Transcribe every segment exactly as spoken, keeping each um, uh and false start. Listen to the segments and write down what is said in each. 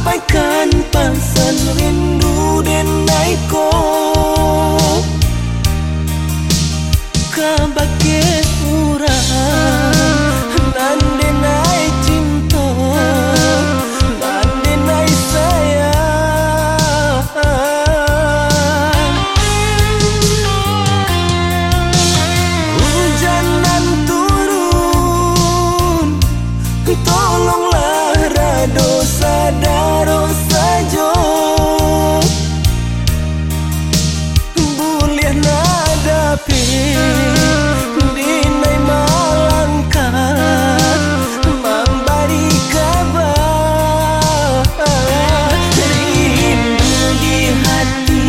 sampaikan pesan rindu denai ko kabake urang nan denai cinta nan denai sayang. Hujan nan turun tolonglah rado sadaro sajo boleh nadapi dinai malangkan memberi kabar rindu di hati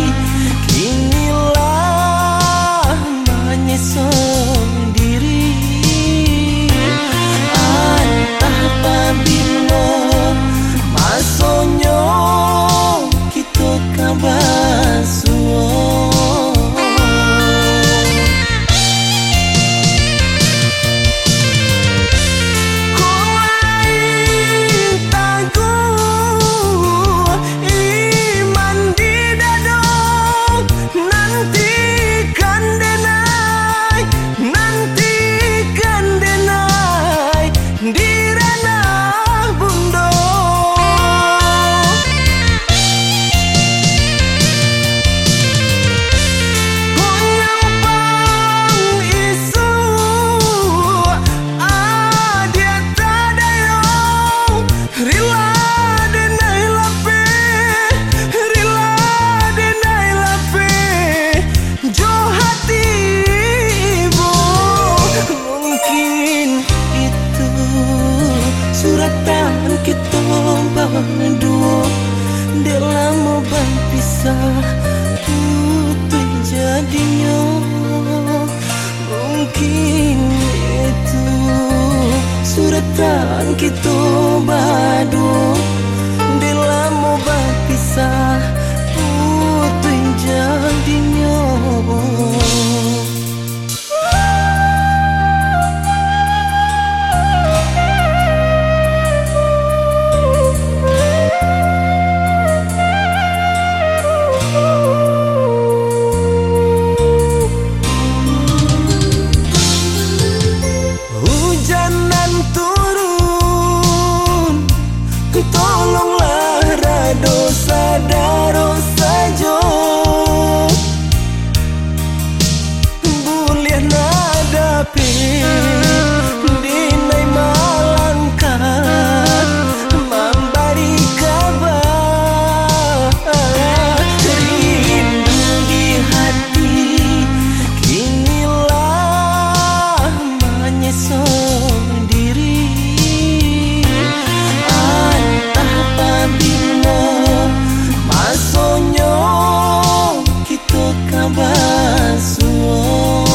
kinilah menyesal diri antah pabilo masonyo kita kabasuo. Suratan kita berdua dalam berpisah putus jadinya mungkin itu suratan kita berdua dalam berpisah putus jadinya. Tolonglah rado sadaro sajo boleh nadapi dinai malangkan memberi kabar rindu di hati kinilah menyesal diri masonyo kita kabasuo.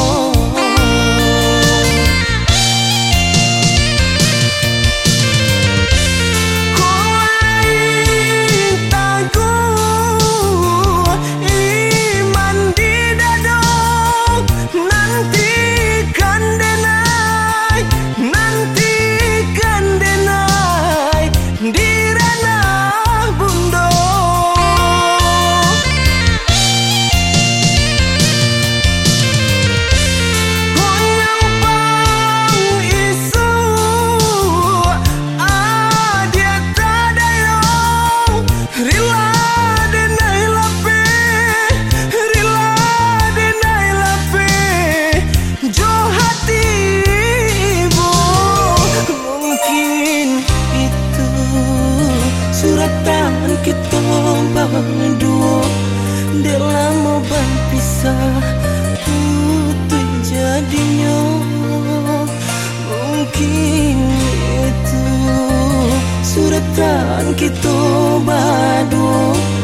Suratan kita berdua dalam berpisah putus jadinya mungkin itu suratan kita berdua